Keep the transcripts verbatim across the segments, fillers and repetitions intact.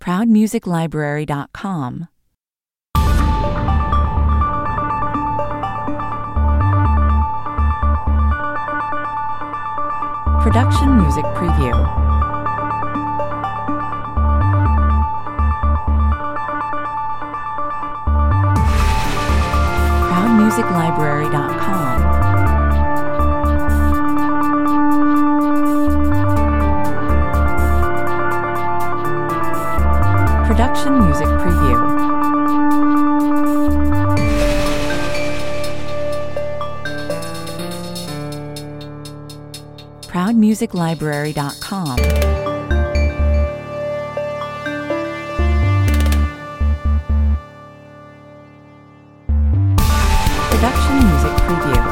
proud music library dot com. Production Music Preview. proud music library dot com. Production Music Preview. proud music library dot com. Production Music Preview.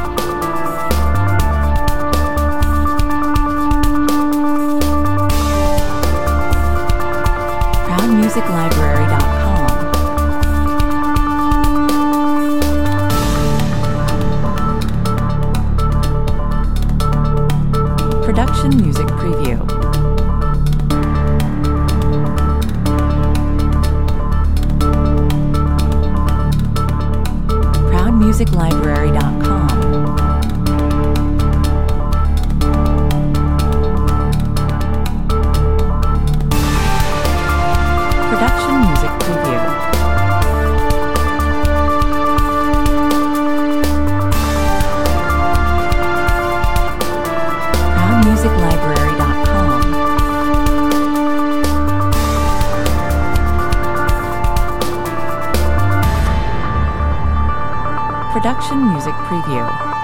proud music library dot com. Production Music Preview. proud music library dot com. Production Music Preview. proud music library dot com. Production Music Preview.